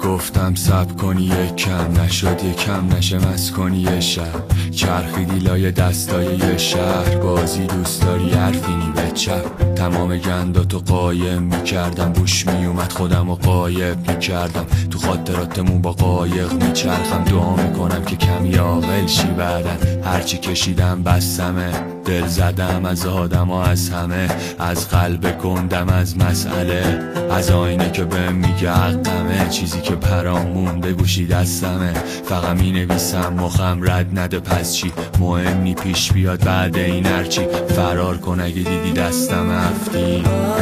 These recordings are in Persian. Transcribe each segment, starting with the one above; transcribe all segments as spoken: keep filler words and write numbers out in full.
گفتم سب کنی یک کم نشد یک کم نشه مست کنی یه شب چرخیدی لای دستای یه شهر بازی دوست داری حرفینی به چپ تمام گنداتو قایم میکردم بوش میومد خودم و قایب میکردم تو خاطراتمون با قایق میچرخم دعا میکنم که کمی عاقل شی بعدن هرچی کشیدم بستمه دل زدم از آدم و از همه از قلب گندم از مسئله از آینه که بهم میگه حقمه چیزی که برام مونده گوشی دستمه فقط مینویسم مخم رد نده پس چی مهم نی پیش بیاد بعد این هرچی فرار کن اگه دیدی دستم هفتی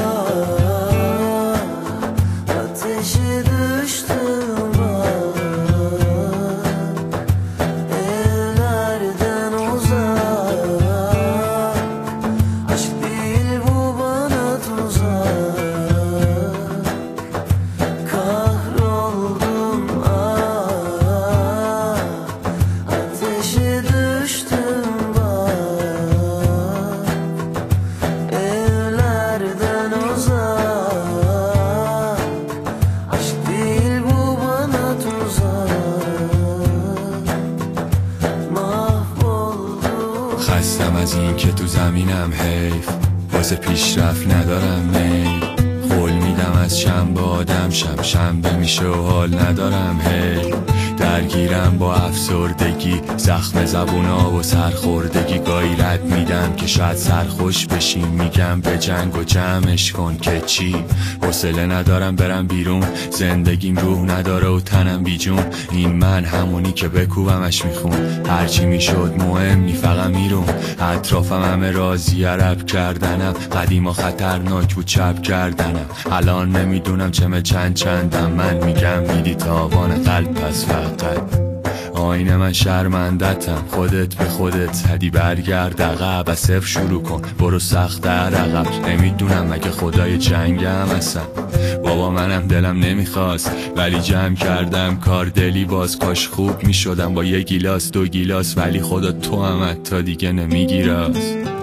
خستم از این که تو زمینم حیف واسه پیشرفت ندارم میل قول میدم از شنبه آدم شم شنبه میشه و حال ندارم هی درگیرم با افسردگی زخم زبونا و سرخوردگی گاهی رد میدم که شاید سرخوش بشیم میگم به جنگ و جمعش کن که چی حوصله ندارم برم بیرون زندگیم روح نداره و تنم بیجون این من همونی که بکوبمش میخون هرچی میشد مهم نی فقط میرون اطرافم همه راضی عرب کردنم قدیما خطرناک بود چپ کردنم الان نمیدونم چمه چند چندم من میگم میدی تاوان قلب پس فقط آینه من شرمندتم خودت به خودت زدی برگرد عقب از صفر شروع کن برو سخت در عقب نمیدونم مگه خدای جنگم هستم بابا منم دلم نمیخواست ولی جمع کردم کار دلی باز کاش خوب میشدم با یه گیلاس دو گیلاس ولی خدا تو هم حتی دیگه نمیگی راست